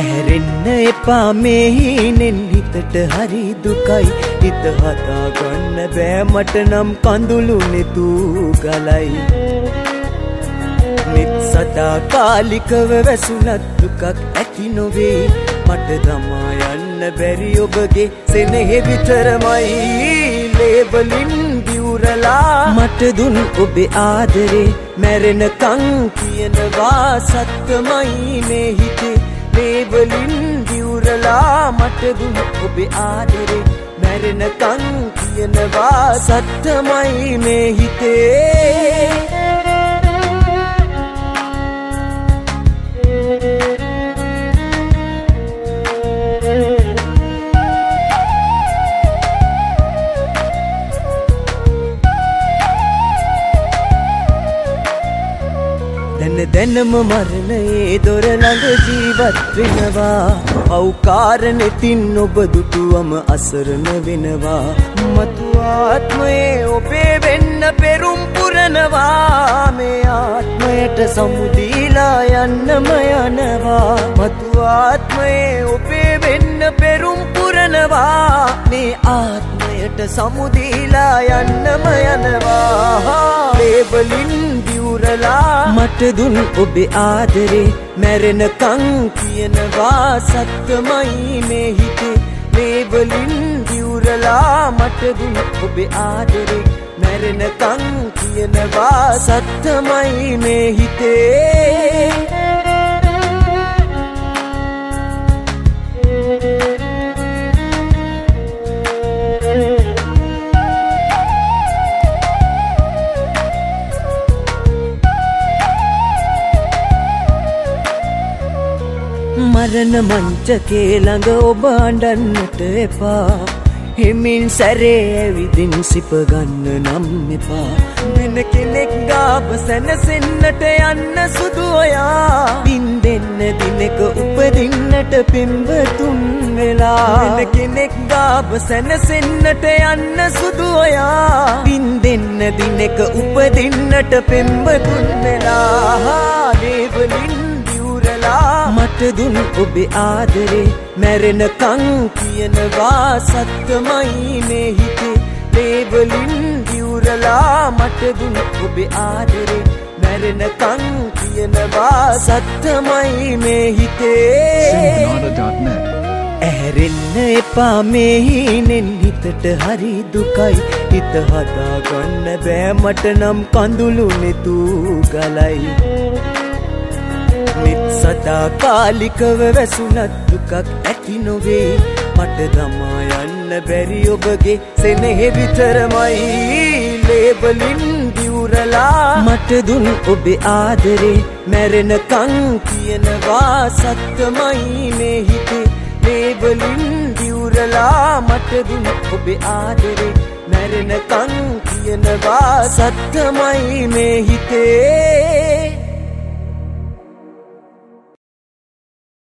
ඇහැරෙන්න එපා මේ හීනෙන් හිතට හරි දුකයි හිත හදා ගන්න බෑ මට නම් කඳුළු නෙතු ගලයි නිත් සදා කාලිකව වැසුණත් දුකක් ඇති නොවේ මට දමා යන්න බැරි ඔබගේ සෙනෙහෙ විතරමයි ලේබලින් දිවුරලා මට දුන් ඔබේ ආදරේ මැරෙනකන් කියනවා සත්‍යමයි මේ හිතේ ලේබලින් දිවුරලා මට දුන් ඔබේ ආදරේ මැරෙනකන් කියනවා සත්‍යමයි මේ හිතේ දැනම මරණයේ දොර ළඟ ජීවත් වෙනවා අවකාර නෙතින් ඔබ දුටුවම අසරණ වෙනවා මතු ආත්මයේ ඔබේ වෙන්න පෙරුම් පුරනවා මේ ආත්මයට සමුදීලා යන්නම යනවා මතු ආත්මයේ ඔබේ වෙන්න පෙරුම් පුරනවා මේ ආත්මයට සමුදීලා යන්නම යනවා ලේබලින් දිවුරලා මට දුන් ඔබේ ආදරේ මැරෙනකන් කියනවා සත්‍යමයි මේ හිතේ ලේබලින් දිවුරලා මට දුන් ඔබේ ආදරේ මැරෙනකන් කියනවා සත්‍යමයි මේ හිතේ මරණ මංචකේ ළඟ ඔබ අඬන්නට එපා හිමින් සැරේ ඇවිදින් සිප ගන්න නම් එපා වෙන කෙනෙක් ගාව සැනසෙන්නට යන්න සුදු ඔයා බින්දෙන්න දිනක උපදින්නට පෙම්වතුන් වෙලා වෙන කෙනෙක් ගාව සැනසෙන්නට යන්න සුදු ඔයා බින්දෙන්න දිනක උපදින්නට පෙම්වතුන් වෙලා ලේබලින් මට දුන් ඔබේ ආදරේ මැරෙනකන් කියනවා සත්‍යමයි මේ හිතේ ලේබලින් දිවුරලා මට දුන් ඔබේ ආදරේ මැරෙනකන් කියනවා සත්‍යමයි මේ හිතේ ඇහැරෙන්න එපා මේ හීනෙන් හිතට හරි දුකයි හිත හදා ගන්න බෑ මට නම් කඳුළු නෙතු ගලයි නිත් සදා කාලිකව වැසුණත් දුකක් ඇති නොවේ මට දමා යන්න බැරි ඔබගේ සෙනෙහෙ විතරමයි ලේබලින් දිවුරලා මට දුන් ඔබේ ආදරේ මැරෙනකන් කියනවා සත්‍යමයි මේ හිතේ ලේබලින් දිවුරලා මට දුන් ඔබේ ආදරේ මැරෙනකන් කියනවා සත්‍යමයි මේ හිතේ